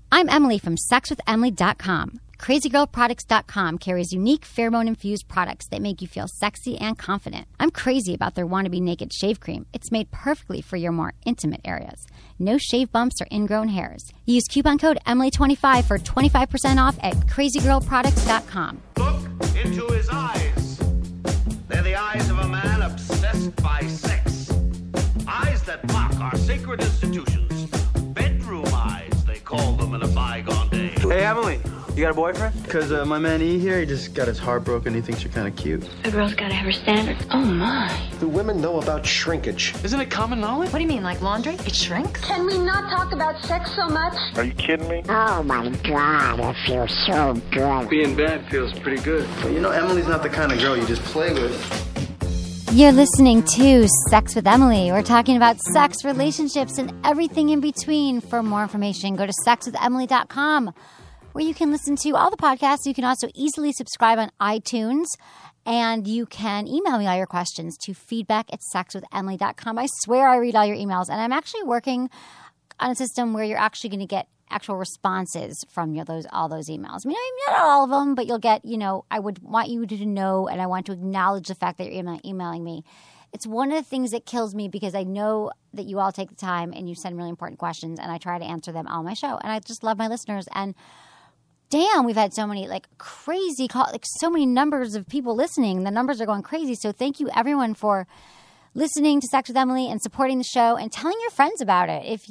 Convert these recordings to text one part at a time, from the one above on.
I'm Emily from SexWithEmily.com. CrazyGirlProducts.com carries unique pheromone-infused products that make you feel sexy and confident. I'm crazy about their Wannabe Naked Shave Cream. It's made perfectly for your more intimate areas. No shave bumps or ingrown hairs. Use coupon code Emily25 for 25% off at CrazyGirlProducts.com. Look into his eyes. They're the eyes of a man obsessed by sex. Eyes that mock our sacred institutions. Bedroom eyes, they call them in a bygone day. Hey, Emily, you got a boyfriend? Because my man E here, he just got his heart broken. He thinks you're kind of cute. A girl's got to have her standards. Oh, my. Do women know about shrinkage? Isn't it common knowledge? What do you mean, like laundry? It shrinks? Can we not talk about sex so much? Are you kidding me? Oh my God, I feel so good. Being bad feels pretty good. But you know, Emily's not the kind of girl you just play with. You're listening to Sex with Emily. We're talking about sex, relationships, and everything in between. For more information, go to SexWithEmily.com, where you can listen to all the podcasts. You can also easily subscribe on iTunes, and you can email me all your questions to feedback@SexWithEmily.com. I swear I read all your emails, and I'm actually working on a system where you're actually going to get actual responses from all those emails. I mean, not all of them, but you'll get, I would want you to know, and I want to acknowledge the fact that you're emailing me. It's one of the things that kills me because I know that you all take the time and you send really important questions, and I try to answer them on my show. And I just love my listeners. And damn, we've had so many crazy so many numbers of people listening. The numbers are going crazy. So thank you everyone for listening to Sex with Emily and supporting the show and telling your friends about it. If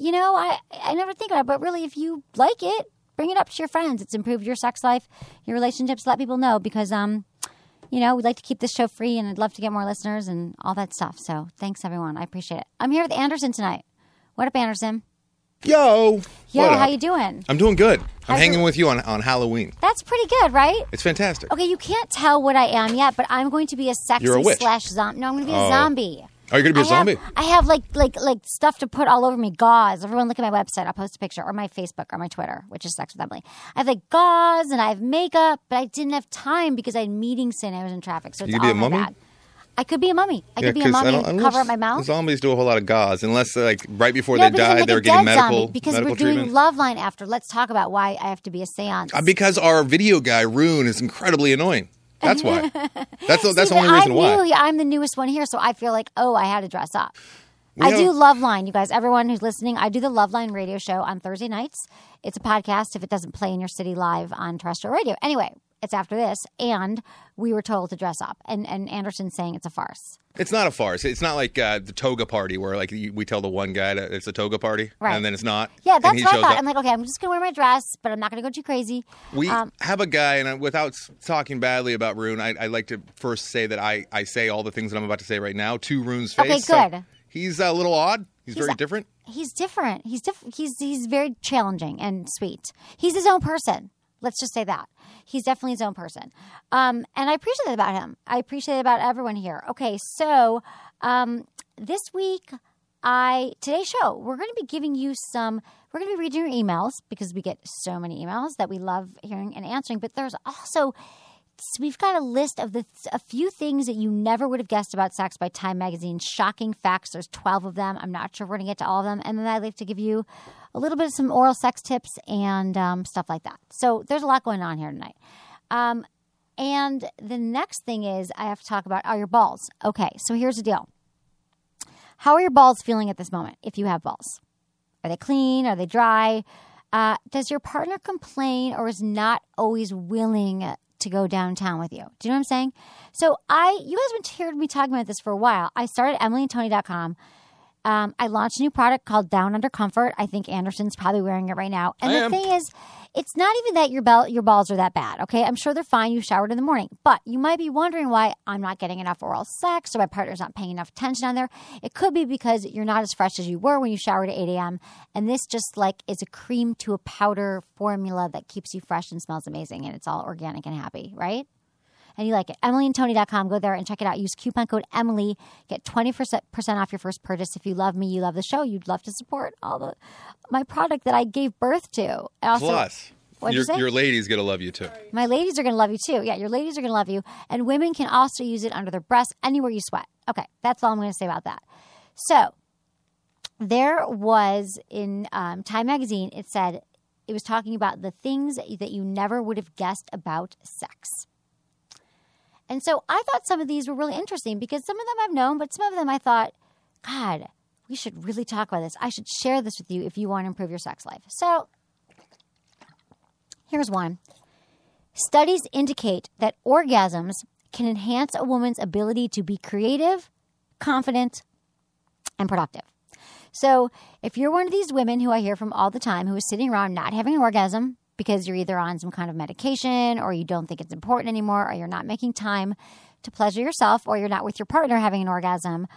I never think about it, but really if you like it, bring it up to your friends. It's improved your sex life, your relationships. Let people know because, we'd like to keep this show free and I'd love to get more listeners and all that stuff. So thanks everyone. I appreciate it. I'm here with Anderson tonight. What up, Anderson? Yo, how you doing? I'm doing good. I'm hanging with you on Halloween. That's pretty good, right? It's fantastic. Okay, you can't tell what I am yet, but I'm going to be a sexy /zombie. No, I'm going to be a zombie. Are you going to be a zombie? I have like stuff to put all over me. Gauze. Everyone look at my website. I'll post a picture, or my Facebook, or my Twitter, which is Sex with Emily. I have gauze and I have makeup, but I didn't have time because I had meetings today and I was in traffic. So it's you could be a mummy? bad. I could be a mummy. I could be a mummy and cover up my mouth. Zombies do a whole lot of gauze, unless right before they die, they're getting medical because medical we're doing treatment. Loveline after. Let's talk about why I have to be a seance. Because our video guy Rune is incredibly annoying. That's why. That's the only reason why. I'm the newest one here, so I feel like I had to dress up. I do Loveline, you guys. Everyone who's listening, I do the Loveline radio show on Thursday nights. It's a podcast if it doesn't play in your city live on terrestrial radio. Anyway, it's after this, and we were told to dress up. And Anderson's saying it's a farce. It's not a farce. It's not like the toga party where we tell the one guy that it's a toga party, right, and then it's not. Yeah, that's what I thought. I'm like, okay, I'm just going to wear my dress, but I'm not going to go too crazy. We have a guy, and without talking badly about Rune, I'd like to first say that I say all the things that I'm about to say right now to Rune's face. Okay, good. So he's a little odd. He's very different. He's different. He's very challenging and sweet. He's his own person. Let's just say that. He's definitely his own person. And I appreciate that about him. I appreciate it about everyone here. Okay, so this week, today's show, we're going to be giving you we're going to be reading your emails because we get so many emails that we love hearing and answering. But there's also, we've got a list of a few things that you never would have guessed about sex by Time Magazine. Shocking facts. There's 12 of them. I'm not sure we're going to get to all of them. And then I'd like to give you a little bit of some oral sex tips and stuff like that. So there's a lot going on here tonight. And the next thing is I have to talk about your balls. Okay, so here's the deal. How are your balls feeling at this moment if you have balls? Are they clean? Are they dry? Does your partner complain or is not always willing to go downtown with you? Do you know what I'm saying? So you guys have been hearing me talking about this for a while. I started EmilyandTony.com. I launched a new product called Down Under Comfort. I think Anderson's probably wearing it right now. And the thing is, it's not even that your balls are that bad, okay? I'm sure they're fine. You showered in the morning. But you might be wondering why I'm not getting enough oral sex or my partner's not paying enough attention on there. It could be because you're not as fresh as you were when you showered at 8 a.m. And this just is a cream to a powder formula that keeps you fresh and smells amazing. And it's all organic and happy, right? And you like it. EmilyandTony.com. Go there and check it out. Use coupon code Emily. Get 20% off your first purchase. If you love me, you love the show, you'd love to support my product that I gave birth to. Also, plus, your lady's going to love you too. My ladies are going to love you too. Yeah, your ladies are going to love you. And women can also use it under their breasts, anywhere you sweat. Okay, that's all I'm going to say about that. So there was in Time Magazine, it said, It was talking about the things that you never would have guessed about sex. And so I thought some of these were really interesting because some of them I've known, but some of them I thought, God, we should really talk about this. I should share this with you if you want to improve your sex life. So here's one. Studies indicate that orgasms can enhance a woman's ability to be creative, confident, and productive. So if you're one of these women who I hear from all the time who is sitting around not having an orgasm because you're either on some kind of medication or you don't think it's important anymore or you're not making time to pleasure yourself or you're not with your partner having an orgasm,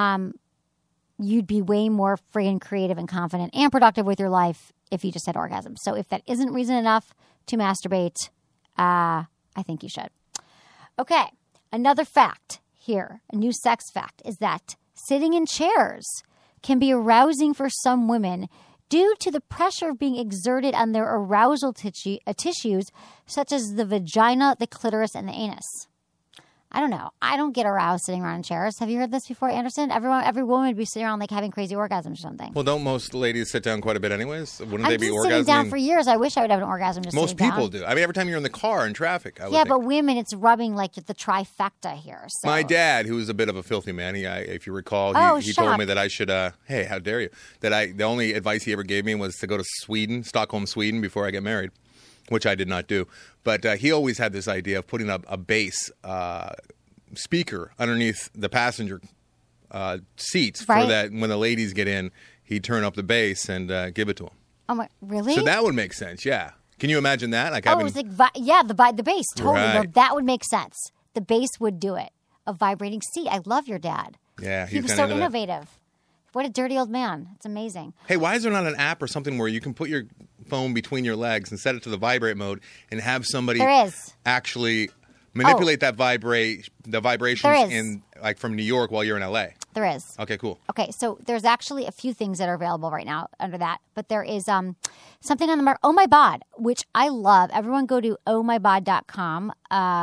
you'd be way more friggin' creative and confident and productive with your life if you just had orgasms. So if that isn't reason enough to masturbate, I think you should. Okay, another fact here, a new sex fact, is that sitting in chairs can be arousing for some women due to the pressure of being exerted on their arousal tissues, such as the vagina, the clitoris, and the anus. I don't know. I don't get aroused sitting around in chairs. Have you heard this before, Anderson? Every woman would be sitting around like having crazy orgasms or something. Well, don't most ladies sit down quite a bit anyways? Wouldn't they be orgasming? I've been sitting down for years. I wish I would have an orgasm just most sitting down. people do. I mean, every time you're in the car in traffic, I would Yeah, think. but women, it's rubbing like the trifecta here. So. My dad, who was a bit of a filthy man, if you recall, he told me that I should, hey, how dare you, the only advice he ever gave me was to go to Stockholm, Sweden, before I get married, which I did not do. But he always had this idea of putting a bass speaker underneath the passenger seats right. for that when the ladies get in, he'd turn up the bass and give it to them. Oh my, really? So that would make sense, yeah. Can you imagine that? Like it was like, the bass, totally. Right. No, that would make sense. The bass would do it. A vibrating seat. I love your dad. Yeah, he was so innovative. What a dirty old man. It's amazing. Hey, why is there not an app or something where you can put your phone between your legs and set it to the vibrate mode and have somebody actually manipulate the vibrations in like from New York while you're in LA? There is. Okay, cool. Okay, so there's actually a few things that are available right now under that, but there is something on the market, Oh My Bod, which I love. Everyone go to ohmybod.com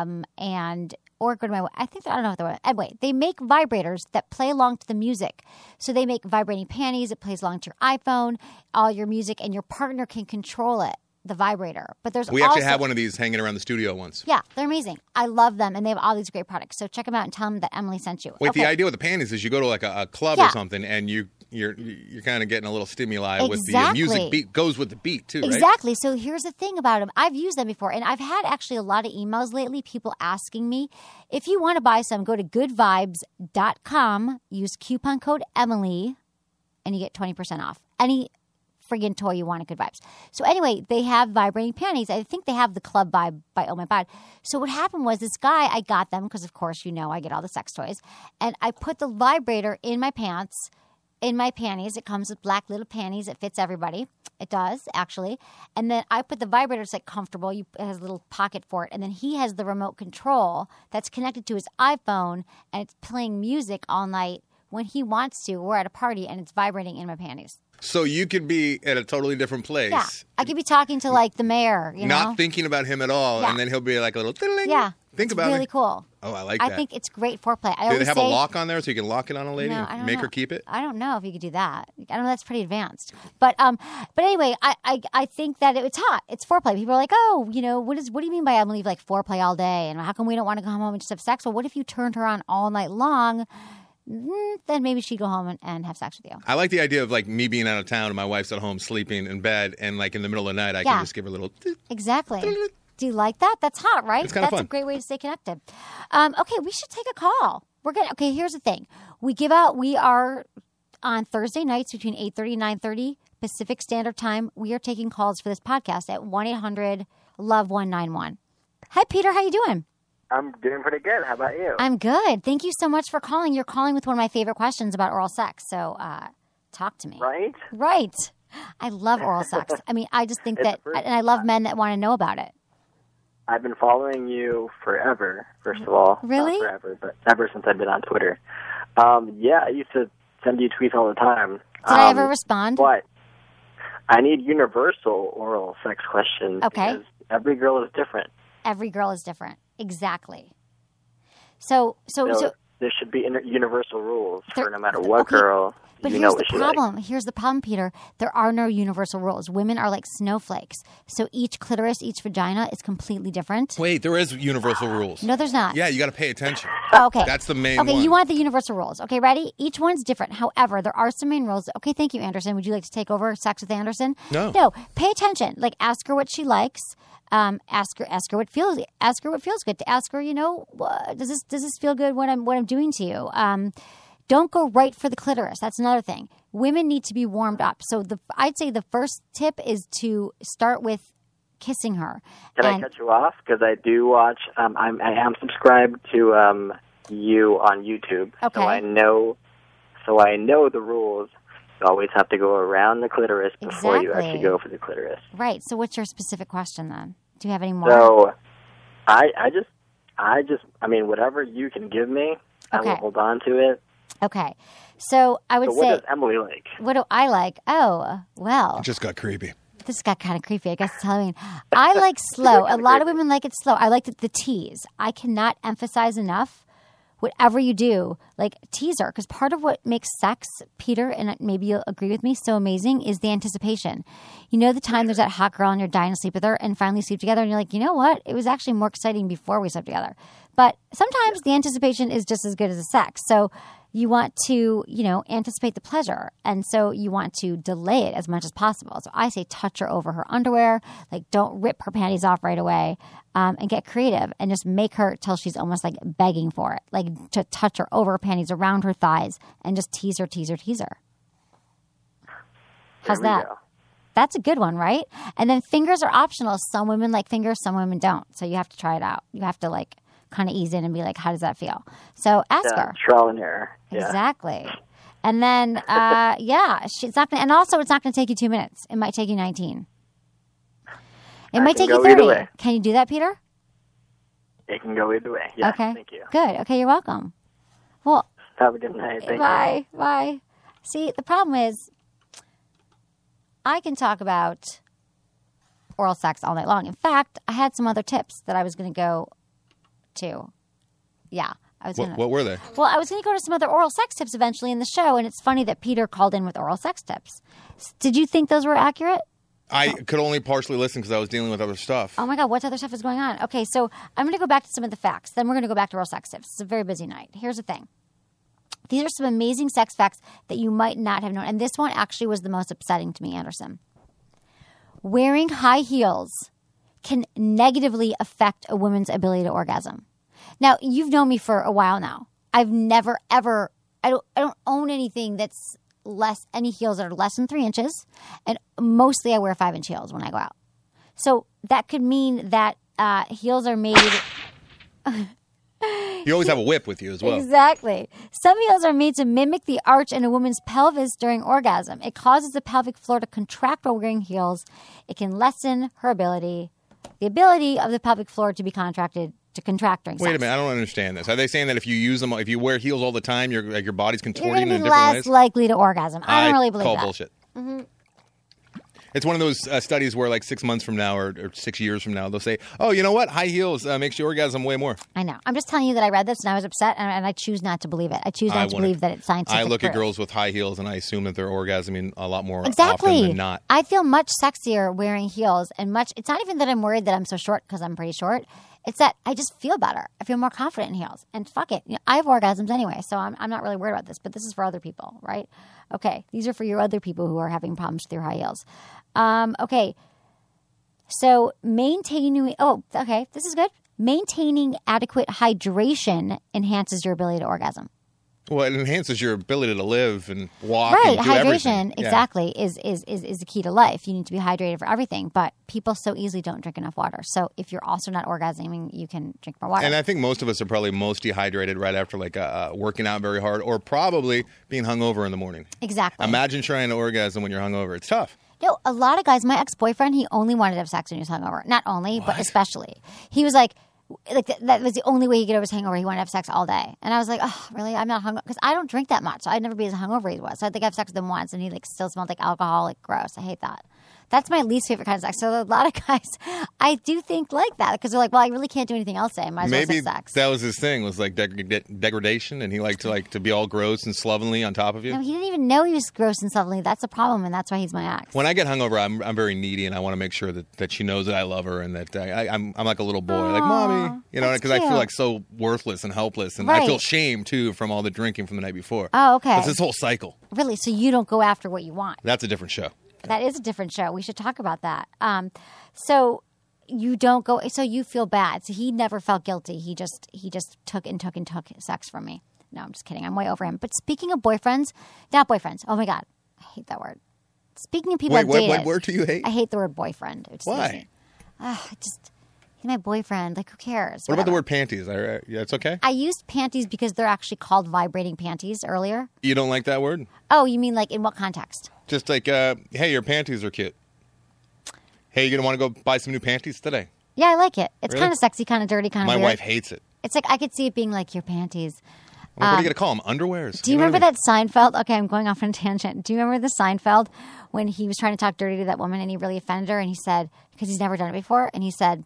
or go to my, I don't know if they're, anyway, they make vibrators that play along to the music. So they make vibrating panties, it plays along to your iPhone, all your music, and your partner can control it. The vibrator. But we actually had one of these hanging around the studio once. Yeah, they're amazing. I love them, and they have all these great products. So check them out and tell them that Emily sent you. Wait, the idea with the panties is you go to like a club or something, and you're kind of getting a little stimuli with the music beat goes with the beat too, right? Exactly. So here's the thing about them. I've used them before, and I've had actually a lot of emails lately, people asking me, if you want to buy some, go to goodvibes.com, use coupon code Emily, and you get 20% off. Any friggin' toy you want at Good Vibes. So anyway, they have vibrating panties. I think they have the Club Vibe by Oh My Bod. So what happened was this guy, I got them because, of course, I get all the sex toys. And I put the vibrator in my pants, in my panties. It comes with black little panties. It fits everybody. It does, actually. And then I put the vibrator. It's like comfortable. It has a little pocket for it. And then he has the remote control that's connected to his iPhone. And it's playing music all night when he wants to. We're at a party and it's vibrating in my panties. So you could be at a totally different place. Yeah. I could be talking to like the mayor, not thinking about him at all, and then he'll be like a little ding. Yeah. Think about it. It's really cool. Oh, I like that. I think it's great foreplay. Do they have a lock on there so you can lock it on a lady and make her keep it? I don't know if you could do that. I don't know. That's pretty advanced. But anyway, I think that it's hot. It's foreplay. People are like, oh, what do you mean by I'm going to leave like foreplay all day? And how come we don't want to go home and just have sex? Well, what if you turned her on all night long? Then maybe she'd go home and have sex with you. I like the idea of like me being out of town and my wife's at home sleeping in bed, and like in the middle of the night I can just give her a little. Exactly. Do you like that? That's hot, right? It's kind of fun. That's a great way to stay connected. Okay, we should take a call. Okay, here's the thing. We are on Thursday nights between 8:30 and 9:30 Pacific Standard Time. We are taking calls for this podcast at 1-800-LOVE-191. Hi, Peter. How you doing? I'm doing pretty good. How about you? I'm good. Thank you so much for calling. You're calling with one of my favorite questions about oral sex. So talk to me. Right? Right. I love oral sex. I mean, I just think and I love men that want to know about it. I've been following you forever, first of all. Really? Not forever, but ever since I've been on Twitter. I used to send you tweets all the time. Did I ever respond? But I need universal oral sex questions. Okay. Because every girl is different. Every girl is different. Exactly. So there should be universal rules for no matter what girl. But you here's know the what she problem. likes. Here's the problem, Peter. There are no universal rules. Women are like snowflakes. So each clitoris, each vagina is completely different. Wait, there is universal rules. No, there's not. Yeah, you got to pay attention. Oh, okay. That's the main Okay, one. you want the universal rules. Okay, ready? Each one's different. However, there are some main rules. Okay, thank you, Anderson. Would you like to take over Sex with Anderson? No. No, pay attention. Like, ask her what she likes. Ask her what feels good. To ask her, does this feel good? What I'm doing to you? Don't go right for the clitoris. That's another thing. Women need to be warmed up. So I'd say the first tip is to start with kissing her. Can I cut you off? Because I do watch. I am subscribed to you on YouTube. Okay. So I know the rules. You always have to go around the clitoris before you Exactly. actually go for the clitoris. Right. So what's your specific question then? Do you have any more? So I mean, whatever you can give me, I will hold on to it. Okay. So I would So what say, does Emily like? what do I like? Oh, well. It just got creepy. This got kind of creepy. I guess it's Halloween. I like slow. A lot of women like it slow. I like the tease. I cannot emphasize enough. Whatever you do, like tease her, because part of what makes sex, Peter, and maybe you'll agree with me, so amazing is the anticipation. You know, the time there's that hot girl and you're dying to sleep with her and finally sleep together, and you're like, you know what? It was actually more exciting before we slept together. But sometimes the anticipation is just as good as the sex. So you want to, anticipate the pleasure. And so you want to delay it as much as possible. So I say touch her over her underwear. Like, don't rip her panties off right away, and get creative and just make her till she's almost like begging for it. Like, to touch her over her panties, around her thighs, and just tease her. How's There we that? go. That's a good one, right? And then fingers are optional. Some women like fingers, some women don't. So you have to try it out. You have to kind of ease in and be like, how does that feel? So ask her. Trial and error. Yeah. Exactly. And then, it's not going to, and also it's not going to take you 2 minutes. It might take you 19. It might can take you go either 30. way. Can you do that, Peter? It can go either way. Yeah, Okay. thank you. Good. Okay, you're welcome. Well, Have a good night. Thank you. bye. Bye. See, the problem is I can talk about oral sex all night long. In fact, I had some other tips that I was going to go to. Yeah. What were they? Well, I was going to go to some other oral sex tips eventually in the show, and it's funny that Peter called in with oral sex tips. Did you think those were accurate? I could only partially listen because I was dealing with other stuff. Oh my God, what other stuff is going on? Okay, so I'm going to go back to some of the facts. Then we're going to go back to oral sex tips. It's a very busy night. Here's the thing. These are some amazing sex facts that you might not have known. And this one actually was the most upsetting to me, Anderson. Wearing high heels can negatively affect a woman's ability to orgasm. Now, you've known me for a while now. I've never, ever, I don't own anything that's any heels that are less than 3 inches. And mostly I wear 5-inch heels when I go out. So that could mean that heels are made... You always have a whip with you as well. Exactly. Some heels are made to mimic the arch in a woman's pelvis during orgasm. It causes the pelvic floor to contract while wearing heels. It can lessen the ability of the pelvic floor to be contracted to contract during sex. Wait a minute, I don't understand this. Are they saying that if you wear heels all the time, your body's You're contorting going in to be different less ways? likely to orgasm. I don't really believe call that. bullshit. It's one of those studies where 6 months from now or 6 years from now, they'll say, oh, you know what? High heels makes you orgasm way more. I know. I'm just telling you that I read this and I was upset, and I choose not to believe it. I choose not to believe that it's scientific. I look proof. at girls with high heels and I assume that they're orgasming a lot more Exactly. often than not. I feel much sexier wearing heels, and it's not even that I'm worried that I'm so short because I'm pretty short. It's that I just feel better. I feel more confident in heels. And fuck it. I have orgasms anyway, so I'm not really worried about this. But this is for other people, right? Okay. These are for your other people who are having problems with your high heels. Okay. So maintaining... Oh, okay. This is good. Maintaining adequate hydration enhances your ability to orgasm. Well, it enhances your ability to live and walk. Right, and do hydration everything. exactly is the key to life. You need to be hydrated for everything, but people so easily don't drink enough water. So if you're also not orgasming, you can drink more water. And I think most of us are probably most dehydrated right after working out very hard, or probably being hungover in the morning. Exactly. Imagine trying to orgasm when you're hungover. It's tough. No, a lot of guys. My ex-boyfriend, he only wanted to have sex when he was hungover. Not only, but especially. He was like that was the only way he could get over his hangover. He wanted to have sex all day. And I was like, oh, really? I'm not hungover. Because I don't drink that much. So I'd never be as hungover as he was. So I think I've sex with him once, and he still smelled like alcohol, gross. I hate that. That's my least favorite kind of sex. So a lot of guys, I do think like that because they're like, well, I really can't do anything else today. I might as well Maybe have sex. that was his thing, was like degradation, and he liked to be all gross and slovenly on top of you. No, he didn't even know he was gross and slovenly. That's a problem, and that's why he's my ex. When I get hungover, I'm very needy, and I want to make sure that she knows that I love her, and that I'm like a little boy, like mommy, because I feel like so worthless and helpless, and I feel shame too from all the drinking from the night before. Oh, okay. It's this whole cycle. Really? So you don't go after what you want? That's a different show. That is a different show. We should talk about that. So you don't go. So you feel bad. So he never felt guilty. He just took sex from me. No, I'm just kidding. I'm way over him. But speaking of boyfriends, not boyfriends. Oh my God, I hate that word. Speaking of people I've dated, what word do you hate? I hate the word boyfriend. Why? He's my boyfriend. Like, who cares? What about the word panties? Yeah, it's okay? I used panties because they're actually called vibrating panties earlier. You don't like that word? Oh, you mean like in what context? Just like, hey, your panties are cute. Hey, you going to want to go buy some new panties today? Yeah, I like it. It's Really? kind of sexy, kind of dirty, kind of weird. My wife hates it. It's like I could see it being like your panties. What are you going to call them? Underwears? Do you remember that Seinfeld? Okay, I'm going off on a tangent. Do you remember the Seinfeld when he was trying to talk dirty to that woman and he really offended her and he said, because he's never done it before, and he said,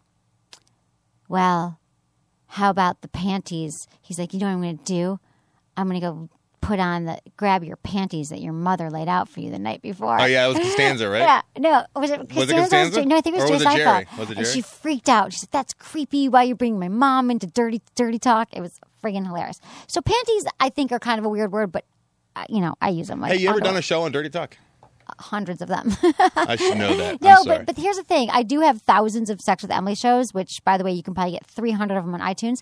well, how about the panties? He's like, you know what I'm going to do? I'm going to go grab your panties that your mother laid out for you the night before. Oh, yeah, it was Costanza, right? Yeah, no. Was it Costanza? No, I think it was Jerry Seinfeld. Jerry? Was it Jerry? And she freaked out. She said, that's creepy. Why are you bringing my mom into dirty talk? It was friggin' hilarious. So panties, I think, are kind of a weird word, but, I use them. Like, hey, you ever done a show on Dirty Talk? Hundreds of them. I should know that. No, but here's the thing. I do have thousands of Sex with Emily shows, which, by the way, you can probably get 300 of them on iTunes.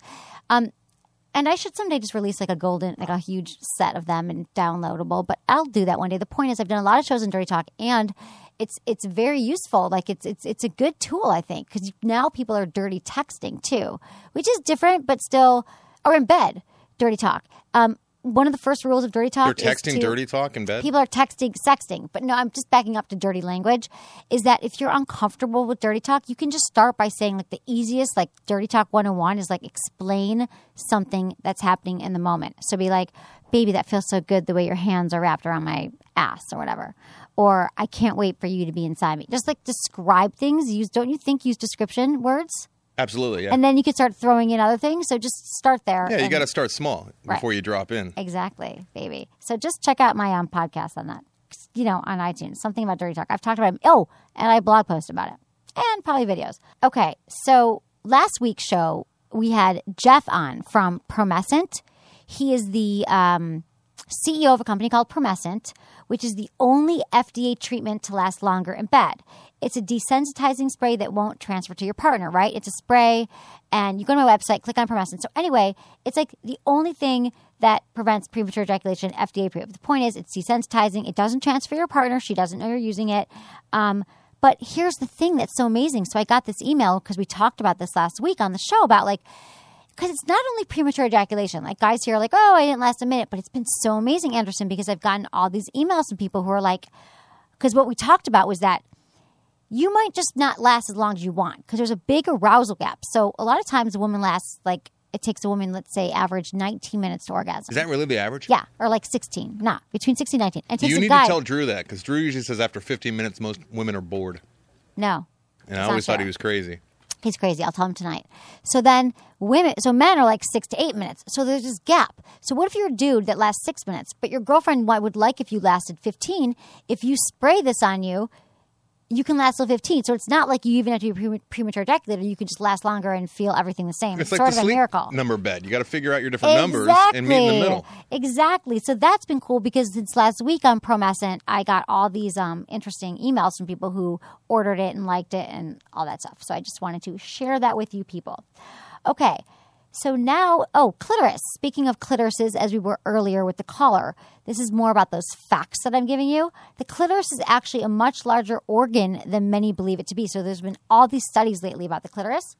And I should someday just release like a huge set of them and downloadable. But I'll do that one day. The point is, I've done a lot of shows on Dirty Talk, and it's very useful. Like it's a good tool, I think, because now people are dirty texting too, which is different, but still, or in bed, Dirty Talk. One of the first rules of Dirty Talk They're texting Dirty Talk in bed? People are sexting. But no, I'm just backing up to dirty language, is that if you're uncomfortable with Dirty Talk, you can just start by saying like the easiest, like Dirty Talk 101 is like explain something that's happening in the moment. So be like, baby, that feels so good the way your hands are wrapped around my ass or whatever. Or I can't wait for you to be inside me. Just like describe things. Don't you think use description words? Absolutely, yeah. And then you could start throwing in other things. So just start there. Yeah, you got to start small before you drop in. Exactly, baby. So just check out my podcast on that, on iTunes. Something about Dirty Talk. I've talked about it. Oh, and I blog post about it. And probably videos. Okay, so last week's show, we had Jeff on from Promescent. He is the CEO of a company called Promescent, which is the only FDA treatment to last longer in bed. It's a desensitizing spray that won't transfer to your partner, right? It's a spray, and you go to my website, click on Promescent. So anyway, it's like the only thing that prevents premature ejaculation, FDA approved. The point is it's desensitizing. It doesn't transfer to your partner. She doesn't know you're using it. But here's the thing that's so amazing. So I got this email because we talked about this last week on the show about because it's not only premature ejaculation. Like guys here are like, oh, I didn't last a minute. But it's been so amazing, Anderson, because I've gotten all these emails from people who are like, because what we talked about was that you might just not last as long as you want because there's a big arousal gap. So a lot of times a woman lasts it takes a woman, let's say, average 19 minutes to orgasm. Is that really the average? Yeah, or 16. Nah, between 16 and 19. And you need to tell Drew that because Drew usually says after 15 minutes most women are bored. No. And I always thought he was crazy. He's crazy. I'll tell him tonight. So then men are 6 to 8 minutes. So there's this gap. So what if you're a dude that lasts 6 minutes, but your girlfriend would like if you lasted 15? If you spray this on you, you can last till 15. So it's not like you even have to be premature ejaculator. You can just last longer and feel everything the same. It's sort like of the sleep a miracle. Number bed. You got to figure out your different numbers and meet in the middle. Exactly. So that's been cool because since last week on Promescent, I got all these interesting emails from people who ordered it and liked it and all that stuff. So I just wanted to share that with you people. Okay. So now, clitoris. Speaking of clitorises, as we were earlier with the caller, this is more about those facts that I'm giving you. The clitoris is actually a much larger organ than many believe it to be. So there's been all these studies lately about the clitoris.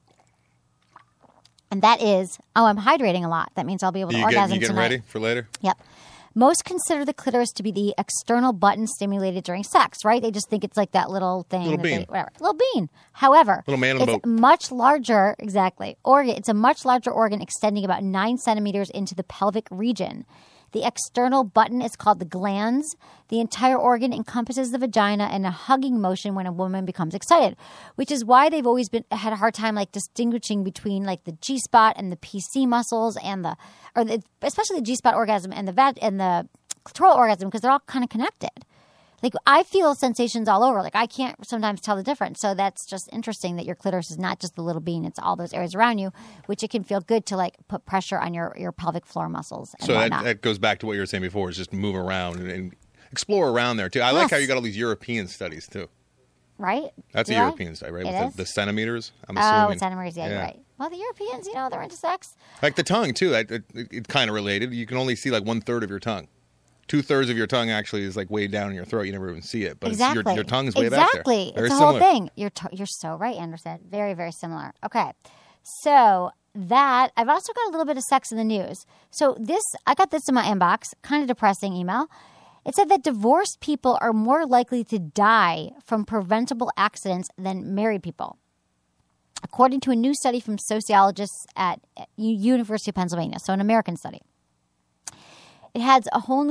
And that is, I'm hydrating a lot. That means I'll be able to orgasm tonight. You getting ready for later? Yep. Most consider the clitoris to be the external button stimulated during sex, right? They just think it's like that little thing. Little bean. Little bean. However, little man on the boat. Much larger, exactly, organ. It's a much larger organ extending about 9 centimeters into the pelvic region. The external button is called the glans. The entire organ encompasses the vagina in a hugging motion when a woman becomes excited, which is why they've always had a hard time like distinguishing between like the G-spot and the PC muscles and especially the G-spot orgasm and the clitoral orgasm, because they're all kind of connected. Like, I feel sensations all over. Like, I can't sometimes tell the difference. So that's just interesting that your clitoris is not just the little bean. It's all those areas around you, which it can feel good to, like, put pressure on your pelvic floor muscles and so whatnot. that goes back to what you were saying before, is just move around and explore around there, too. I like how you got all these European studies, too. Right? That's a European study, right? It With the centimeters, I'm assuming. Oh, centimeters, yeah, you're right. Well, the Europeans, they're into sex. Like the tongue, too. It's kind of related. You can only see, like, 1/3 of your tongue. 2/3 of your tongue actually is like way down in your throat. You never even see it, but your tongue is way back there. Exactly. Very it's the similar. whole thing. You're so right, Anderson. Very, very similar. Okay. So I've also got a little bit of sex in the news. So I got this in my inbox, kind of depressing email. It said that divorced people are more likely to die from preventable accidents than married people, according to a new study from sociologists at University of Pennsylvania. So an American study. It adds a whole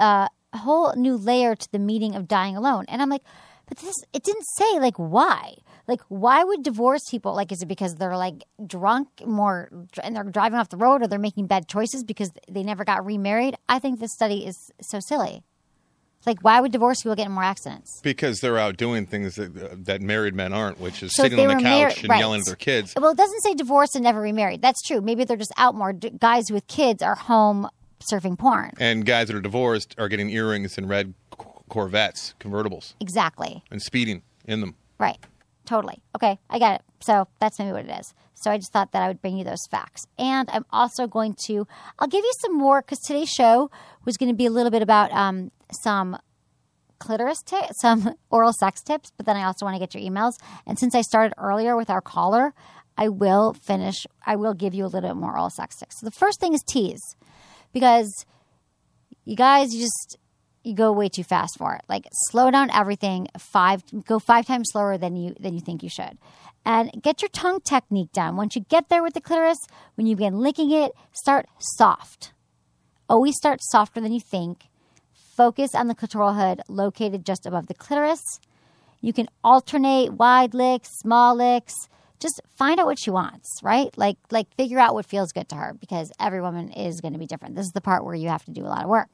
new layer to the meaning of dying alone. And I'm like, but it didn't say, like, why? Like, why would divorced people, like, is it because they're, like, drunk more and they're driving off the road, or they're making bad choices because they never got remarried? I think this study is so silly. Like, why would divorced people get in more accidents? Because they're out doing things that married men aren't, which is sitting on the couch and yelling at their kids. Well, it doesn't say divorced and never remarried. That's true. Maybe they're just out more. Guys with kids are home surfing porn. And guys that are divorced are getting earrings and red Corvettes, convertibles. Exactly. And speeding in them. Right. Totally. Okay, I got it. So that's maybe what it is. So I just thought that I would bring you those facts. And I'm also going to, I'll give you some more, because today's show was going to be a little bit about some clitoris tips, some oral sex tips, but then I also want to get your emails. And since I started earlier with our caller, I will give you a little bit more oral sex tips. So the first thing is tease. Because you guys, you go way too fast for it. Like, slow down everything. Go 5 times slower than you think you should. And get your tongue technique down. Once you get there with the clitoris, when you begin licking it, start soft. Always start softer than you think. Focus on the clitoral hood located just above the clitoris. You can alternate wide licks, small licks. Just find out what she wants, right? Like figure out what feels good to her, because every woman is going to be different. This is the part where you have to do a lot of work.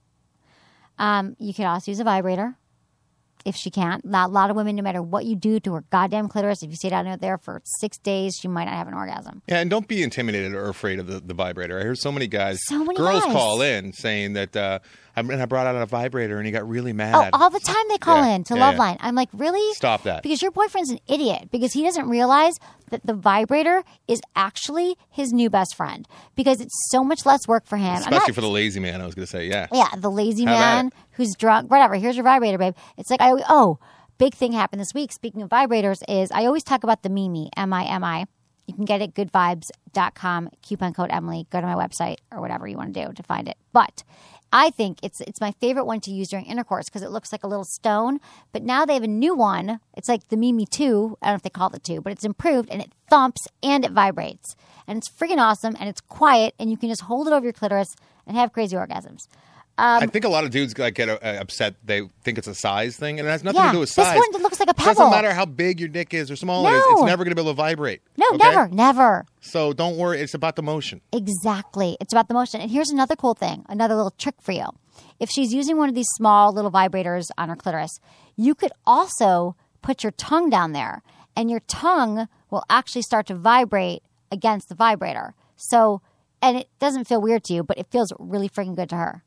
You can also use a vibrator if she can't. A lot of women, no matter what you do to her goddamn clitoris, if you stay down there for 6 days, she might not have an orgasm. Yeah, and don't be intimidated or afraid of the vibrator. I hear so many girls guys call in saying that I brought out a vibrator and he got really mad. Oh, all the time they call in to Loveline. I'm like, really? Stop that. Because your boyfriend's an idiot, because he doesn't realize that the vibrator is actually his new best friend, because it's so much less work for him. Especially for the lazy man, I was going to say, yeah. Yeah, the lazy man who's drunk, whatever. Here's your vibrator, babe. It's like, big thing happened this week. Speaking of vibrators, is I always talk about the Mimi, M-I-M-I. You can get it at goodvibes.com, coupon code Emily. Go to my website or whatever you want to do to find it. But I think it's my favorite one to use during intercourse, because it looks like a little stone. But now they have a new one. It's like the Mimi 2. I don't know if they call it the 2, but it's improved, and it thumps and it vibrates. And it's freaking awesome, and it's quiet, and you can just hold it over your clitoris and have crazy orgasms. I think a lot of dudes get upset. They think it's a size thing, and it has nothing to do with size. This one looks like a pebble. It doesn't matter how big your dick is or small it is. It's never going to be able to vibrate. No, okay? never. So don't worry. It's about the motion. Exactly. It's about the motion. And here's another cool thing, another little trick for you. If she's using one of these small little vibrators on her clitoris, you could also put your tongue down there, and your tongue will actually start to vibrate against the vibrator. So, and it doesn't feel weird to you, but it feels really freaking good to her.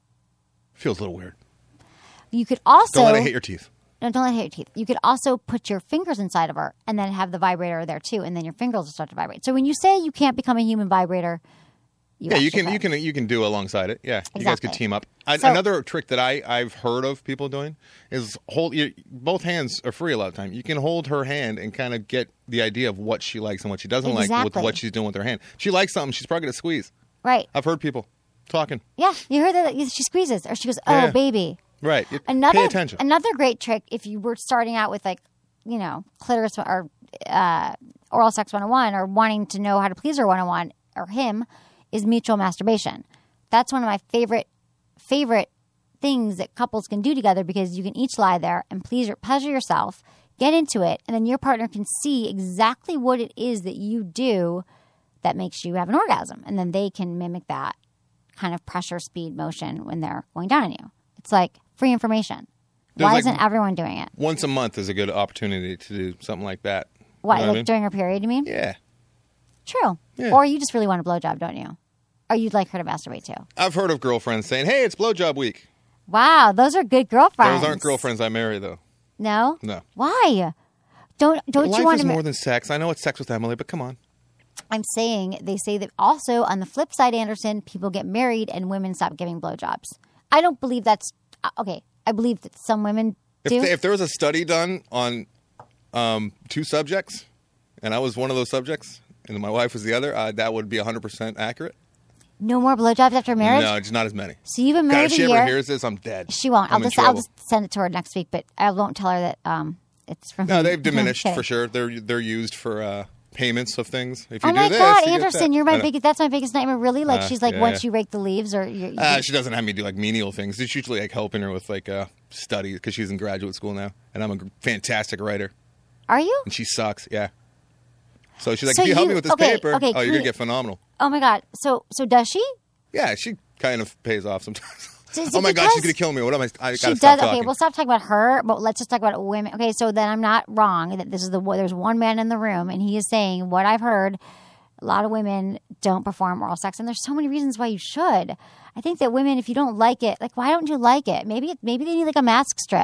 Feels a little weird. You could also... Don't let it hit your teeth. No, don't let it hit your teeth. You could also put your fingers inside of her and then have the vibrator there too, and then your fingers will start to vibrate. So when you say you can't become a human vibrator, you can do alongside it. Yeah, exactly. You guys could team up. Another trick that I've heard of people doing is both hands are free a lot of time. You can hold her hand and kind of get the idea of what she likes and what she doesn't like with what she's doing with her hand. If she likes something, she's probably going to squeeze. Right. I've heard people talking. Yeah, you heard that she squeezes, or she goes, "Oh, baby." Right. Pay attention. Another great trick, if you were starting out with clitoris or oral sex 101, or wanting to know how to please her 101 or him, is mutual masturbation. That's one of my favorite things that couples can do together, because you can each lie there and pleasure yourself, get into it, and then your partner can see exactly what it is that you do that makes you have an orgasm. And then they can mimic that kind of pressure, speed, motion when they're going down on you. It's like free information. Why isn't everyone doing it? Once a month is a good opportunity to do something like that. What, you know like what I mean? during her period, you mean? Yeah. True. Yeah. Or you just really want a blowjob, don't you? Or you'd like her to masturbate too. I've heard of girlfriends saying, hey, it's blowjob week. Wow, those are good girlfriends. Those aren't girlfriends I marry, though. No? No. Why? Don't you Life want is to more than sex. I know it's sex with Emily, but come on. I'm saying, they say that also on the flip side, Anderson, people get married and women stop giving blowjobs. I don't believe that's okay. I believe that some women do. If there was a study done on 2 subjects, and I was one of those subjects, and my wife was the other, that would be 100% accurate. No more blowjobs after marriage? No, it's not as many. So you've been God, married if she a year. ever hears this, I'm dead. She won't. I'm I'll just send it to her next week, but I won't tell her that it's from No, me. they've diminished Okay. for sure. They're used for payments of things. If you Oh do my this, God, you get Anderson, that. you're I my know. biggest. That's my biggest nightmare. Really, like she's like, yeah, once yeah. you rake the leaves, or you She doesn't have me do like menial things. It's usually like helping her with like studies because she's in graduate school now, and I'm a fantastic writer, are you? and she sucks. Yeah. So she's like, So if you help you- me with this okay, paper, okay, you're gonna get phenomenal. Oh my God. So does she? Yeah, she kind of pays off sometimes. Is it Oh my God, because she's gonna kill me. What am I gotta She stop does. Okay, talking. we'll stop talking about her, but let's just talk about women. Okay, so then I'm not wrong that this is there's one man in the room, and he is saying what I've heard. A lot of women don't perform oral sex, and there's so many reasons why you should. I think that women, if you don't like it, like why don't you like it? Maybe they need like a mask strip,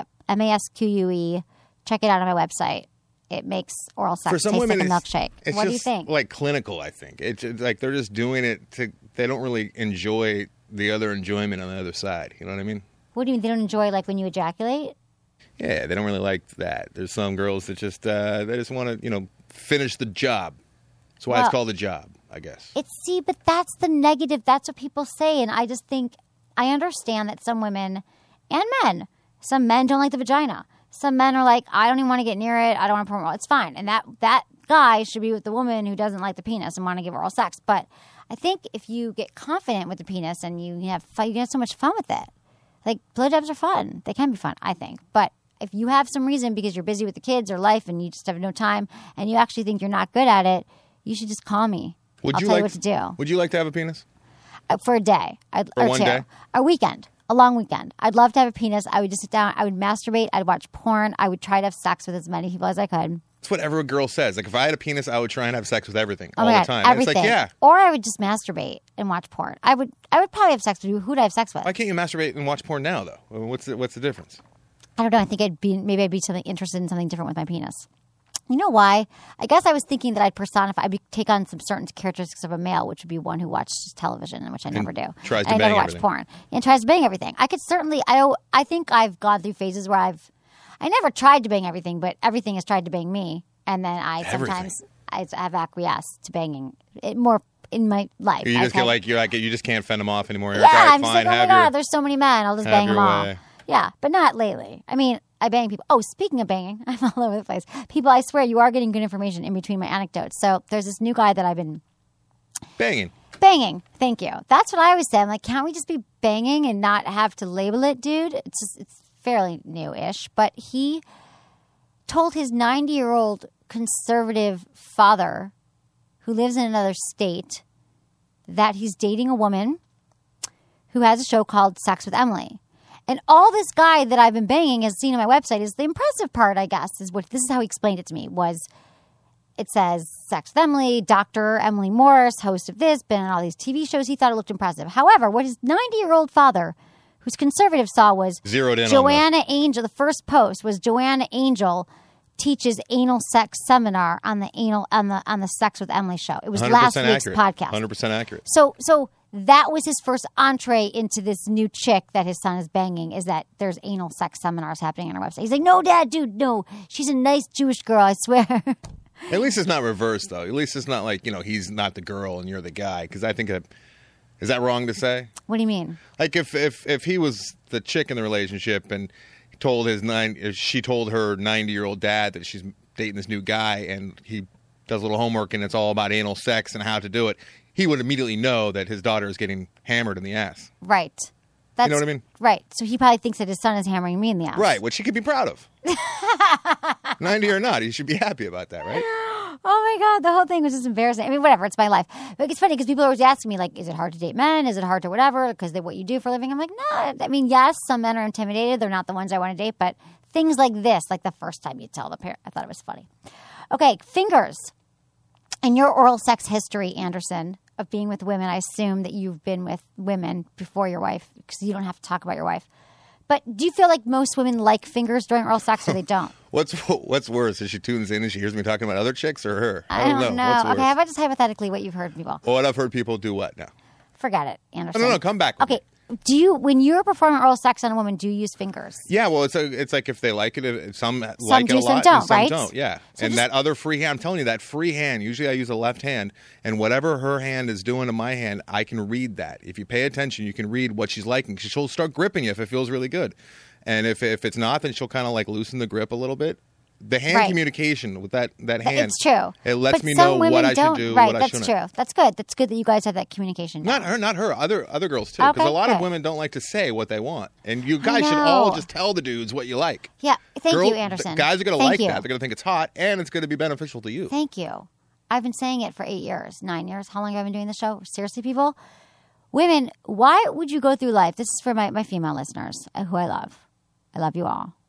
MASQUE. Check it out on my website. It makes oral sex For some taste women, like a milkshake. it's What do you just, think? like clinical. I think it's just, like they're just doing it to. They don't really enjoy the other enjoyment on the other side. You know what I mean? What do you mean they don't enjoy like when you ejaculate? Yeah, they don't really like that. There's some girls that just they just want to finish the job. That's why Well- it's called a job, I guess. But that's the negative. That's what people say. And I just think, I understand that some women and men, some men don't like the vagina. Some men are like, I don't even want to get near it. I don't want to promote. It's fine. And that guy should be with the woman who doesn't like the penis and want to give oral sex. But I think if you get confident with the penis and you have fun, you can have so much fun with it. Like, blowjobs are fun. They can be fun, I think. But if you have some reason because you're busy with the kids or life and you just have no time and you actually think you're not good at it, you should just call me. I'll tell you what to do. Would you like to have a penis? For a day. For one day? A weekend. A long weekend. I'd love to have a penis. I would just sit down. I would masturbate. I'd watch porn. I would try to have sex with as many people as I could. That's what every girl says. Like, if I had a penis, I would try and have sex with everything Oh all my the God, time. And everything. it's like, yeah. Or I would just masturbate and watch porn. I would probably have sex with you. Who'd I have sex with? Why can't you masturbate and watch porn now, though? What's the difference? I don't know. I think I'd be interested in something different with my penis. You know why? I guess I was thinking that I'd take on some certain characteristics of a male, which would be one who watches television, which I never do. tries to and I bang never watch everything. porn. And tries to bang everything. I could certainly. I think I've gone through phases where I never tried to bang everything, but everything has tried to bang me, and then sometimes I have acquiesced to banging it more in my life. You just you just can't fend them off anymore. You're Yeah, like, all right, I'm just fine, like, oh my have God, your- there's so many men. I'll just have bang them your all. way. Yeah, but not lately. I mean, I bang people. Oh, speaking of banging, I'm all over the place. People, I swear, you are getting good information in between my anecdotes. So there's this new guy that I've been banging. banging. Thank you. That's what I always say. I'm like, can't we just be banging and not have to label it, dude? It's fairly new-ish. But he told his 90-year-old conservative father who lives in another state that he's dating a woman who has a show called Sex with Emily. And all this guy that I've been banging has seen on my website is the impressive part, I guess, this is how he explained it to me, was it says Sex with Emily, Dr. Emily Morris, host of this, been on all these TV shows. He thought it looked impressive. However, what his 90-year-old father, who's conservative, saw was Zeroed in on Joanna Angel. The first post was Joanna Angel teaches anal sex seminar on the Sex with Emily show. It was 100% last week's accurate. podcast. 100% accurate. So that was his first entree into this new chick that his son is banging, is that there's anal sex seminars happening on her website. He's like, no, Dad, dude, no. She's a nice Jewish girl, I swear. At least it's not reversed, though. At least it's not like, he's not the girl and you're the guy. Because I think is that wrong to say? What do you mean? Like if he was the chick in the relationship and she told her 90-year-old dad that she's dating this new guy and he does a little homework and it's all about anal sex and how to do it, he would immediately know that his daughter is getting hammered in the ass. Right. You know what I mean? Right. So he probably thinks that his son is hammering me in the ass. Right, which he could be proud of. 90 or not, he should be happy about that, right? Oh my God, the whole thing was just embarrassing. I mean, whatever, it's my life. But it's funny because people are always asking me, like, is it hard to date men? Is it hard to whatever? Because they what you do for a living? I'm like, no. I mean, yes, some men are intimidated. They're not the ones I want to date. But things like this, like the first time you tell the parent, I thought it was funny. Okay, fingers. In your oral sex history, Anderson, of being with women, I assume that you've been with women before your wife because you don't have to talk about your wife. But do you feel like most women like fingers during oral sex or they don't? What's worse? Is she tunes in and she hears me talking about other chicks or her? I don't know. What's worse? Okay, how about just hypothetically what you've heard people? Well, what I've heard people do what now? Forget it, Anderson. No, come back with me. Do you, when you're performing oral sex on a woman, do you use fingers? Yeah, well, it's like if they like it, some like it a lot, some don't, some right? don't. Yeah, So and that other free hand, I'm telling you, that free hand. Usually, I use a left hand, and whatever her hand is doing to my hand, I can read that. If you pay attention, you can read what she's liking. She'll start gripping you if it feels really good, and if it's not, then she'll kind of like loosen the grip a little bit. The hand communication with that hand. It's true. It lets me know what I should do, right, what I shouldn't. That's true. That's good. That's good that you guys have that communication. Not her. Other girls too. Because a lot of women don't like to say what they want, and you guys should all just tell the dudes what you like. Yeah, thank you, Anderson. Guys are going to like that. They're going to think it's hot, and it's going to be beneficial to you. Thank you. I've been saying it for 8 years, 9 years. How long have I been doing the show? Seriously, people, women, why would you go through life? This is for my female listeners, who I love. I love you all.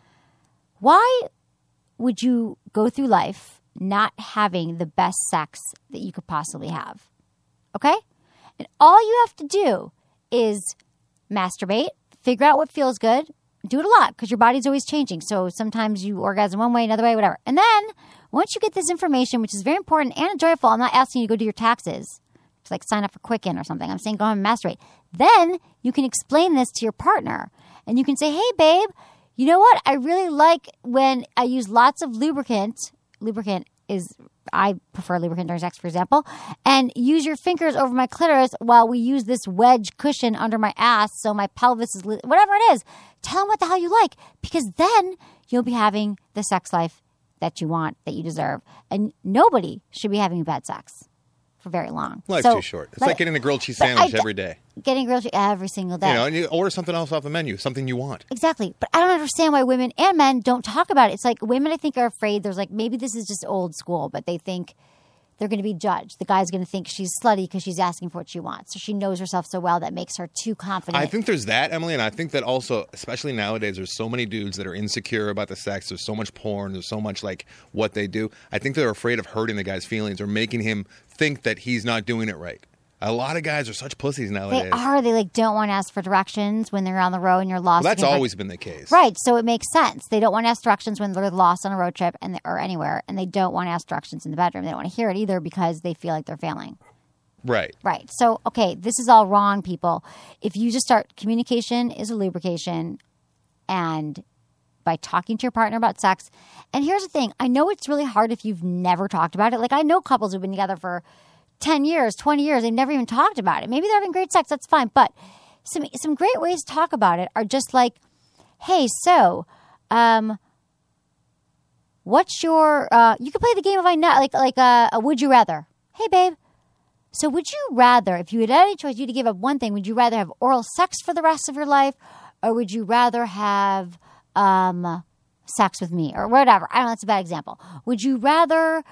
Why would you go through life not having the best sex that you could possibly have? Okay? And all you have to do is masturbate, figure out what feels good, do it a lot because your body's always changing. So sometimes you orgasm one way, another way, whatever. And then once you get this information, which is very important and joyful, I'm not asking you to go do your taxes. It's like sign up for Quicken or something. I'm saying go home and masturbate. Then you can explain this to your partner. And you can say, hey, babe, you know what? I really like when I use lots of lubricant. Lubricant is, I prefer lubricant during sex, for example. And use your fingers over my clitoris while we use this wedge cushion under my ass so my pelvis is, whatever it is. Tell them what the hell you like. Because then you'll be having the sex life that you want, that you deserve. And nobody should be having bad sex for very long. Life's too short. It's like getting a grilled cheese sandwich every day. Getting grilled cheese every single day. You know, and you order something else off the menu, something you want. Exactly. But I don't understand why women and men don't talk about it. It's like women, I think, are afraid. There's like, maybe this is just old school, but they think they're going to be judged. The guy's going to think she's slutty because she's asking for what she wants. So she knows herself so well that makes her too confident. I think there's that, Emily, and I think that also, especially nowadays, there's so many dudes that are insecure about the sex. There's so much porn. There's so much like what they do. I think they're afraid of hurting the guy's feelings or making him think that he's not doing it right. A lot of guys are such pussies nowadays. They are. They like don't want to ask for directions when they're on the road and you're lost. Well, that's always been the case. Right. So it makes sense. They don't want to ask directions when they're lost on a road trip or anywhere. And they don't want to ask directions in the bedroom. They don't want to hear it either because they feel like they're failing. Right. Right. So, okay, this is all wrong, people. If you just start, communication is a lubrication. And by talking to your partner about sex. And here's the thing. I know it's really hard if you've never talked about it. Like I know couples who've been together for 10 years, 20 years, they've never even talked about it. Maybe they're having great sex, that's fine. But some great ways to talk about it are just like, hey, so, what's your, you could play the game of I know, like a would you rather. Hey, babe, so would you rather, if you had any choice, you to give up one thing, would you rather have oral sex for the rest of your life, or would you rather have sex with me, or whatever? I don't know, that's a bad example. Would you rather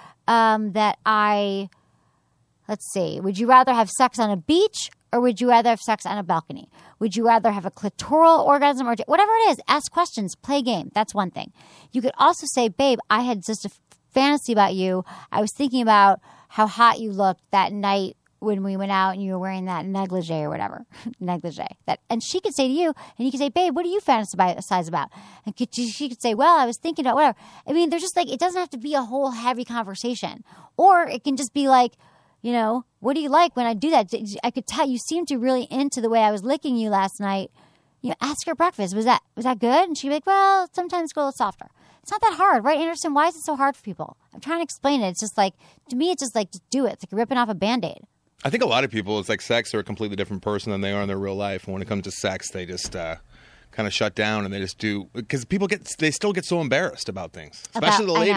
let's see, would you rather have sex on a beach or would you rather have sex on a balcony? Would you rather have a clitoral orgasm or whatever it is? Ask questions, play a game. That's one thing. You could also say, babe, I had just a fantasy about you. I was thinking about how hot you looked that night when we went out and you were wearing that negligee or whatever. And she could say to you, and you could say, babe, what do you fantasize about? And she could say, well, I was thinking about whatever. I mean, there's just like, it doesn't have to be a whole heavy conversation. Or it can just be like, you know, what do you like when I do that? I could tell you seemed to really into the way I was licking you last night. You know, ask her breakfast. Was that good? And she'd be like, well, sometimes go a little softer. It's not that hard, right, Anderson? Why is it so hard for people? I'm trying to explain it. It's just like, to me, it's just like, just do it. It's like ripping off a Band-Aid. I think a lot of people, it's like sex, are a completely different person than they are in their real life. And when it comes to sex, they just kind of shut down and they just do, because people they still get so embarrassed about things, especially the ladies.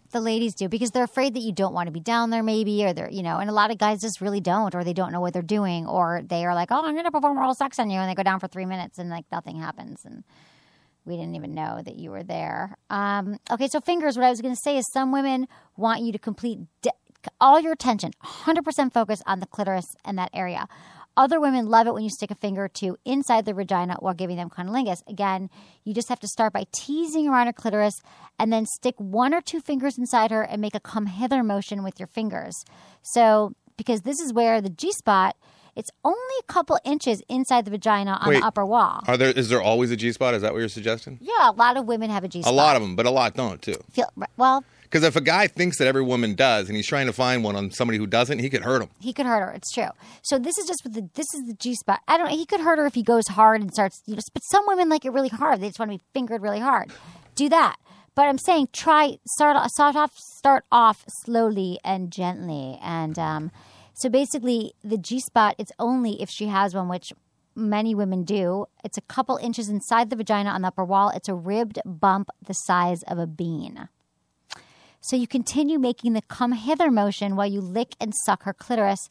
The ladies do, because they're afraid that you don't want to be down there maybe, or they're, and a lot of guys just really don't, or they don't know what they're doing, or they are like, oh, I'm going to perform oral sex on you, and they go down for 3 minutes and like nothing happens, and we didn't even know that you were there. Okay, so fingers, what I was going to say is some women want you to complete all your attention, 100% focus on the clitoris and that area. Other women love it when you stick a finger or two inside the vagina while giving them cunnilingus. Again, you just have to start by teasing around her clitoris and then stick 1 or 2 fingers inside her and make a come hither motion with your fingers. So, because this is where the G-spot, it's only a couple inches inside the vagina on the upper wall. Is there always a G-spot? Is that what you're suggesting? Yeah, a lot of women have a G-spot. A lot of them, but a lot don't, too. Because if a guy thinks that every woman does, and he's trying to find one on somebody who doesn't, he could hurt him. He could hurt her. It's true. So this is just this is the G-spot. I don't know. He could hurt her if he goes hard and starts. But some women like it really hard. They just want to be fingered really hard. Do that. But I'm saying start off slowly and gently. And so basically, the G-spot, it's only if she has one, which many women do. It's a couple inches inside the vagina on the upper wall. It's a ribbed bump the size of a bean. So you continue making the come hither motion while you lick and suck her clitoris.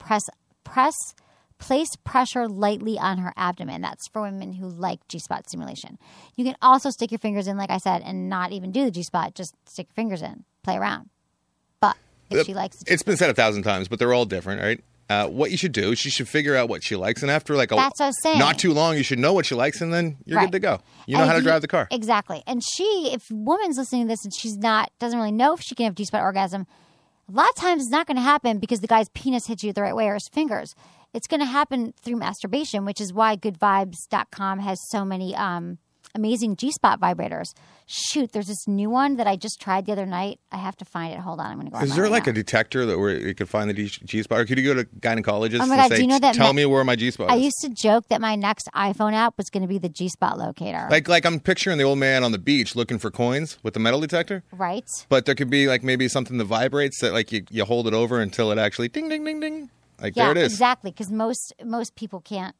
Place pressure lightly on her abdomen. That's for women who like G-spot stimulation. You can also stick your fingers in, like I said, and not even do the G-spot. Just stick your fingers in. Play around. But if she likes the It's been said 1,000 times, but they're all different, right? What you should do is she should figure out what she likes, and after that's what I was saying. Not too long, you should know what she likes, and then you're good to go. You know how to drive the car. Exactly. And if a woman's listening to this and she's doesn't really know if she can have G-spot orgasm, a lot of times it's not going to happen because the guy's penis hits you the right way or his fingers. It's going to happen through masturbation, which is why goodvibes.com has so many amazing G-spot vibrators. Shoot, there's this new one that I just tried the other night. I have to find it. Hold on, I'm going to go. Is there like a detector where you could find the G-spot, or could you go to gynecologists and say, do you know that tell me where my G-spot is? I used to joke that my next iPhone app was going to be the G-spot locator. Like I'm picturing the old man on the beach looking for coins with the metal detector. Right. But there could be like maybe something that vibrates that like you hold it over until it actually ding, ding, ding, ding. There it is. Exactly, because most people can't.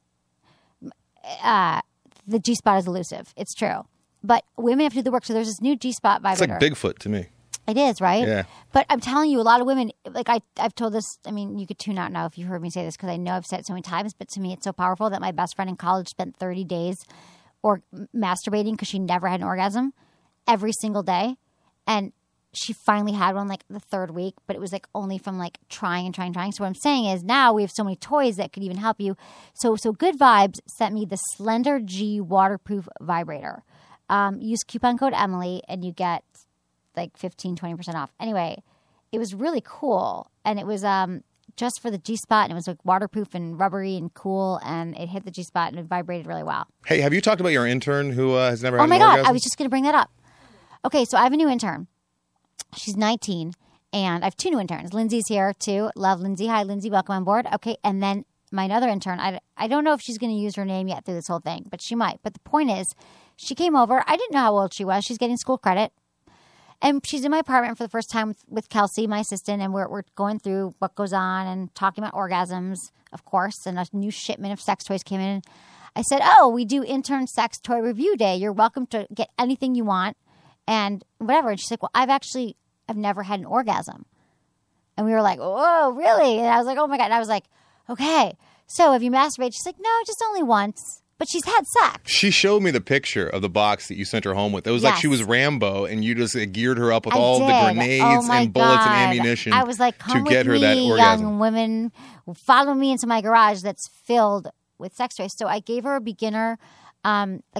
The G-spot is elusive. It's true. But women have to do the work. So there's this new G-spot vibrator. It's like Bigfoot to me. It is, right? Yeah. But I'm telling you, a lot of women, like I've told this, I mean, you could tune out now if you heard me say this because I know I've said it so many times, but to me it's so powerful that my best friend in college spent 30 days masturbating because she never had an orgasm every single day. And she finally had one like the 3rd week, but it was like only from like trying. So what I'm saying is now we have so many toys that could even help you. So Good Vibes sent me the Slender G waterproof vibrator. Use coupon code Emily and you get like 15-20% off. Anyway, it was really cool, and it was just for the G-spot, and it was like waterproof and rubbery and cool, and it hit the G-spot and it vibrated really well. Hey, have you talked about your intern who has never had an orgasm? Oh my God, I was just going to bring that up. Okay, so I have a new intern. She's 19, and I have 2 new interns. Lindsay's here too. Love Lindsay. Hi, Lindsay. Welcome on board. Okay, and then my other intern, I don't know if she's going to use her name yet through this whole thing, but she might. But the point is, she came over. I didn't know how old she was. She's getting school credit. And she's in my apartment for the first time with Kelsey, my assistant, and we're going through what goes on and talking about orgasms, of course, and a new shipment of sex toys came in. I said, we do intern sex toy review day. You're welcome to get anything you want and whatever. And she's like, well, I've never had an orgasm. And we were like, whoa, really? And I was like, oh my God. And I was like, okay. So have you masturbated? She's like, no, just only once. But she's had sex. She showed me the picture of the box that you sent her home with. It was like she was Rambo, and you just geared her up with all the grenades and bullets and ammunition. I was like, come with me, young women. Follow me into my garage that's filled with sex toys. So I gave her a beginner, like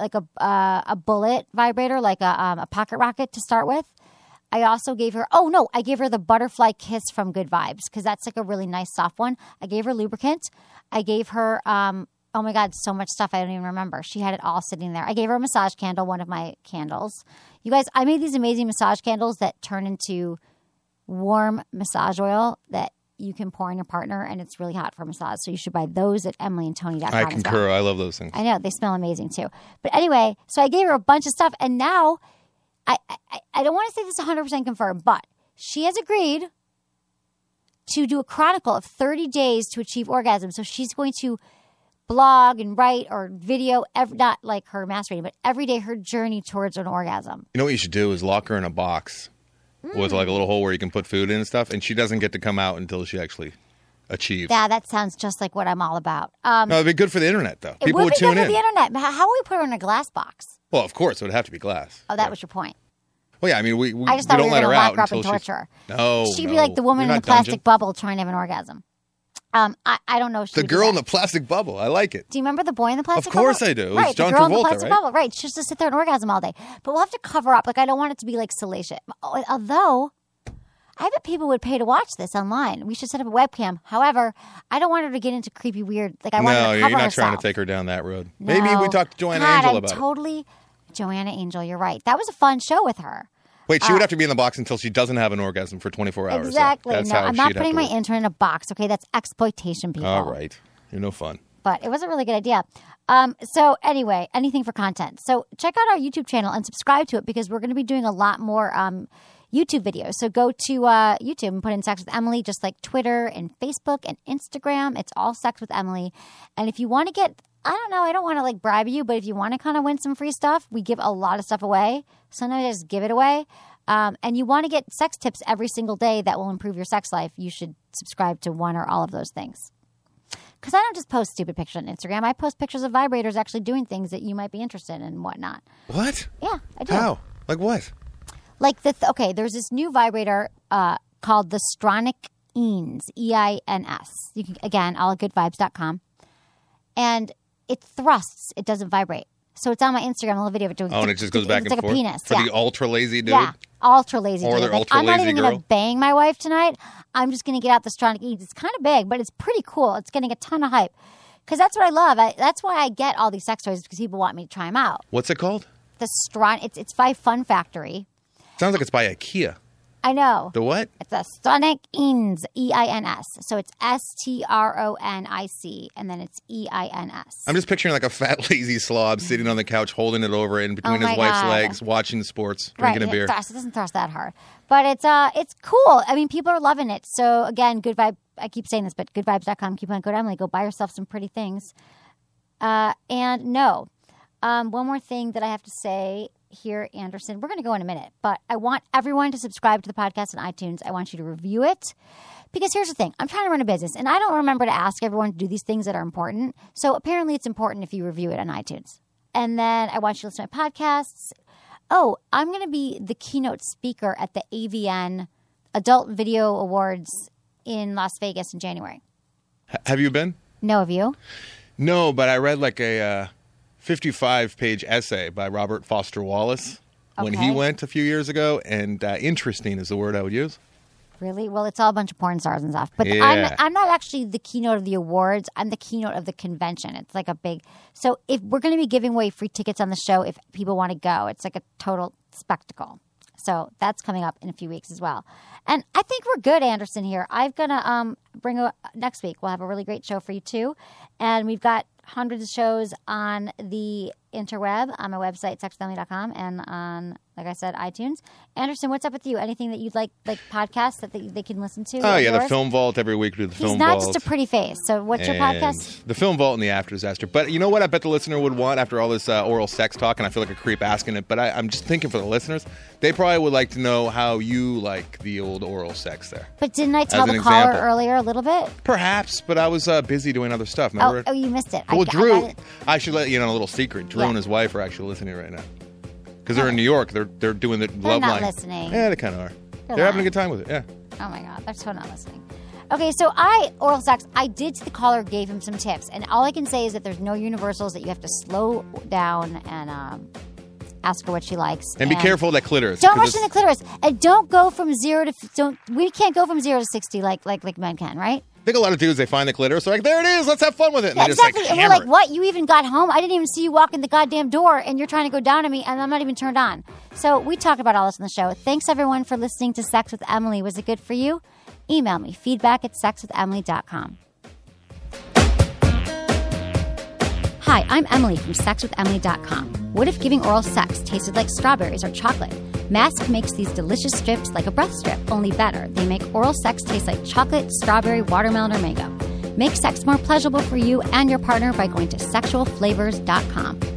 a bullet vibrator, like a pocket rocket to start with. I also gave her, I gave her the butterfly kiss from Good Vibes because that's like a really nice soft one. I gave her lubricant. I gave her, oh my God, so much stuff I don't even remember. She had it all sitting there. I gave her a massage candle, one of my candles. You guys, I made these amazing massage candles that turn into warm massage oil that you can pour on your partner, and it's really hot for massage. So you should buy those at emilyandtony.com. I concur. I love those things. I know. They smell amazing too. But anyway, so I gave her a bunch of stuff, and now I don't want to say this 100% confirmed, but she has agreed to do a chronicle of 30 days to achieve orgasm. So she's going to blog and write or video, not like her masturbating, but every day her journey towards an orgasm. You know what you should do is lock her in a box with like a little hole where you can put food in and stuff, and she doesn't get to come out until she actually achieves. Yeah, that sounds just like what I'm all about. No, it'd be good for the internet, though. People would tune in. It would be good for the internet. But how would we put her in a glass box? Well, of course, it would have to be glass. Oh, that was your point. Well, yeah, I mean, we I just thought don't we were let her lock out her up until and torture her. No, she'd be like the woman in the plastic dungeon. bubble trying to have an orgasm. I don't know. If she The would do girl in that. the plastic bubble. I like it. Do you remember the boy in the plastic Of bubble? course I do. It was Right, John the girl in the Travolta, plastic right? bubble. Right. She just to sit there and orgasm all day. But we'll have to cover up. Like, I don't want it to be like salacious. Although, I bet people would pay to watch this online. We should set up a webcam. However, I don't want her to get into creepy, weird. Like, I want her to cover you're not herself. trying to take her down that road. No. Maybe we talked to Joanna God, Angel I'm about it. totally Joanna Angel. You're right. That was a fun show with her. Wait, she would have to be in the box until she doesn't have an orgasm for 24 hours. Exactly. So that's No, how I'm she'd not have putting to my work. intern in a box. Okay, that's exploitation, people. All right. You're no fun. But it was a really good idea. So anyway, anything for content. So check out our YouTube channel and subscribe to it because we're going to be doing a lot more YouTube videos. So go to YouTube and put in Sex with Emily, just like Twitter and Facebook and Instagram. It's all Sex with Emily. And if you want to get, I don't know, I don't want to like bribe you, but if you want to kind of win some free stuff, we give a lot of stuff away. Sometimes I just give it away. And you want to get sex tips every single day that will improve your sex life, you should subscribe to one or all of those things. Because I don't just post stupid pictures on Instagram. I post pictures of vibrators actually doing things that you might be interested in and whatnot. What? Yeah, I do. How? Like what? Like okay, there's this new vibrator called the Stronic Eins, E-I-N-S. You can, again, allgoodvibes.com. And it thrusts. It doesn't vibrate. So it's on my Instagram, a little video of it doing. Oh, and it just goes back and forth? forth? It's like a penis. For Yeah. the ultra lazy dude? Yeah, ultra lazy Or dude. the Like, ultra I'm not lazy even going girl? to bang my wife tonight. I'm just going to get out the Stronic Eins. It's kind of big, but it's pretty cool. It's getting a ton of hype. Because that's what I love. That's why I get all these sex toys, because people want me to try them out. What's it called? The it's by Fun Factory. Sounds like it's by IKEA. I know. The what? It's a Stronic Eins, E-I-N-S. So it's S-T-R-O-N-I-C, and then it's E-I-N-S. I'm just picturing like a fat, lazy slob sitting on the couch, holding it over in between Oh his my wife's God. legs, watching sports, drinking a beer. It doesn't thrust that hard. But it's cool. I mean, people are loving it. So again, Good Vibe, I keep saying this, but goodvibes.com, keep on Code Emily. Go buy yourself some pretty things. And no. One more thing that I have to say here, Anderson. We're going to go in a minute, but I want everyone to subscribe to the podcast on iTunes. I want you to review it. Because here's the thing. I'm trying to run a business, and I don't remember to ask everyone to do these things that are important. So apparently it's important if you review it on iTunes. And then I want you to listen to my podcasts. Oh, I'm going to be the keynote speaker at the AVN Adult Video Awards in Las Vegas in January. Have you been? No, have you? No, but I read like a 55-page essay by Robert Foster Wallace when he Okay. went a few years ago, and interesting is the word I would use. Really? Well, it's all a bunch of porn stars and stuff. But Yeah. I'm not actually the keynote of the awards. I'm the keynote of the convention. It's like a big... So if we're going to be giving away free tickets on the show if people want to go. It's like a total spectacle. So that's coming up in a few weeks as well. And I think we're good, Anderson, here. I'm going to bring next week. We'll have a really great show for you, too. And we've got hundreds of shows on the interweb, on my website, sexwithemily.com, and on, like I said, iTunes. Anderson, what's up with you? Anything that you'd like podcasts that they can listen to? Oh, yeah, yours? the Film Vault every week. We do the Film He's not Vault. just a pretty face. So what's your podcast? The Film Vault and the After Disaster. But you know what I bet the listener would want after all this oral sex talk, and I feel like a creep asking it, but I'm just thinking for the listeners, they probably would like to know how you like the old oral sex there. But didn't I tell As an the caller example. earlier a little bit? Perhaps, but I was busy doing other stuff. Remember? Oh, you missed it. Well, I Drew, got it. I should let you know a little secret. Drew Yeah. and his wife are actually listening right now. Because they're in New York. They're doing the love not line. listening. Yeah, they kind of are. They're They're having a lying. good time with it, yeah. Oh my God, they're so not listening. Okay, so oral sex, I did to the caller, gave him some tips. And all I can say is that there's no universals, that you have to slow down and ask her what she likes. And be careful of that clitoris. Don't 'cause rush in the clitoris. And don't go from we can't go from 0 to 60 like men can, right? I think a lot of dudes, they find the clitoris, they're like, there it is, let's have fun with it. And Yeah, they just exactly. like And we're hammer like, it. what? You even got home? I didn't even see you walk in the goddamn door, and you're trying to go down on me, and I'm not even turned on. So we talk about all this on the show. Thanks, everyone, for listening to Sex with Emily. Was it good for you? Email me, feedback@sexwithemily.com. Hi, I'm Emily from sexwithemily.com. What if giving oral sex tasted like strawberries or chocolate? Mask makes these delicious strips like a breath strip, only better. They make oral sex taste like chocolate, strawberry, watermelon, or mango. Make sex more pleasurable for you and your partner by going to sexualflavors.com.